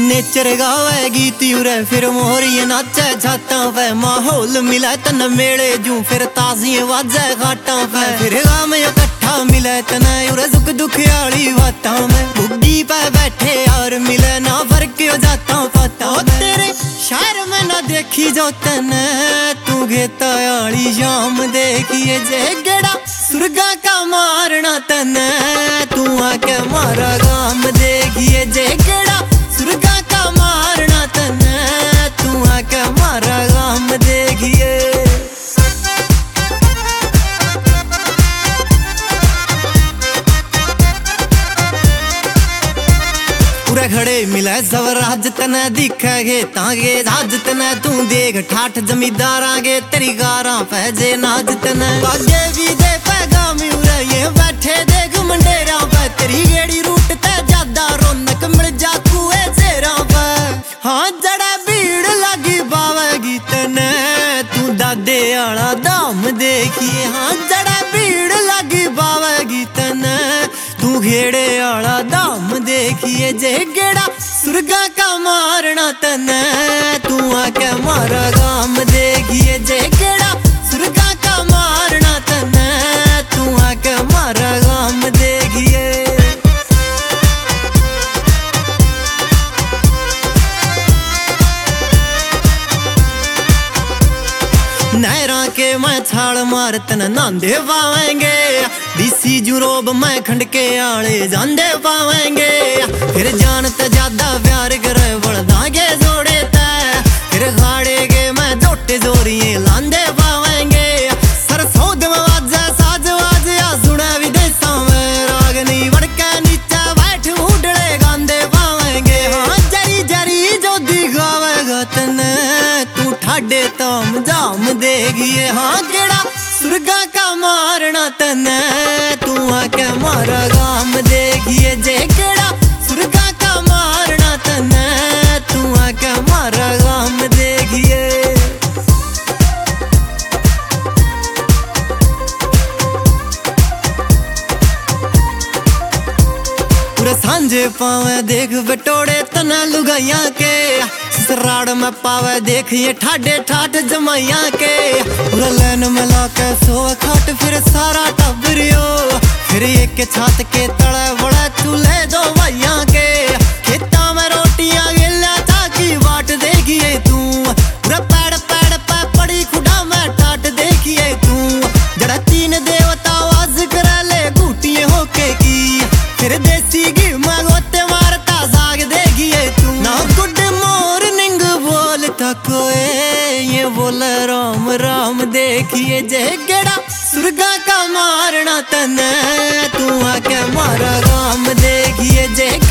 Nature गावे गीत उरे फिर मोरिये नाचे छाता पे माहौल मिला तन मेले जू फिर ताजिए वाजे घाटा पे फिर गाम इकट्ठा मिले तन उरे सुख दुख आली बातां में बुग्गी पे बैठे और मिले ना फर्क हो जाता पता तेरे शहर में ना देखी जो तन तू घेता आली शाम देखिए जे गेड़ा सुरगा का मारना तन तू आके मारा गाम देखिए जे गेड़ा सुरगा का मारना तन तू आके मारा गाम देखिए। पूरे खड़े मिले सब राज तने दिखेगे तागे राज तने तू देख ठाठ जमींदार आगे तेरी गारा पैजे नाज तने आगे भी दे पैगामी उरे ये बैठे देख मंडेरा पे तेरी गेड़ी रूट ते ज्यादा रौनक मिल जा कुए जेरा पे हाँ जड़ा भीड़ लगी पावेगी तने तू दादे आला दाम देखिए हाँ जड़ा भीड़ लगी पावेगी तने तू घेड़े आला दाम देखिए जे गेड़ा सुरगा का मारना तने तू आके मारा गाम देखिए जे गेड़ा सुरगा का मारना तने तू आके मारा गाम देखिए। नहरा के मैं छाल मार तन नांदे पावेंगे डीसी जुरोब मैं खंड के आले जांदे पावेंगे फिर जानत ज्यादा प्यार करे बड़दागे जोड़े तै फिर खाड़े के मैं जोटे जोरिए लांदे पावेंगे सरसोद में वाजा साज वाज या सुना विदेशा में रागनी वड़के नीचे बैठ उड़े गांदे पावेंगे हाँ जरी जरी जो दिखावेगा तने तू ठाडे ताम जाम देखिए हाँ गेड़ा सुरगा का मारना तने तू आके मारा गाम देखिए जे गेड़ा सुरगा का मारना तने तू आके मारा गाम देखिए। पूरे सांझे पावे देख बटोड़े तना लुगाइया के सराड़ में पावे देख ये ठाडे ठाठ जमाइया के पूरा लैन मिला के सोए खाट फिर सारा टबरियो फिर एक के छात के तले बड़ा चूल्हे दो भैया के खेता में रोटियां गिल्ला ताकि बाट देखिए तू पूरा पैड़ पैड़ पे पड़ी खुदा में टाट देखिए तू जड़ा तीन देवता वाज करे ले घूटिए होके की फिर देसी घी में गोते मारता साग देखिए तू ना गुड मॉर्निंग बोलता कोई ये बोले राम राम देखिए जे गेड़ा सुरगा का मारना तने तू आके मारा गाम देखिए जे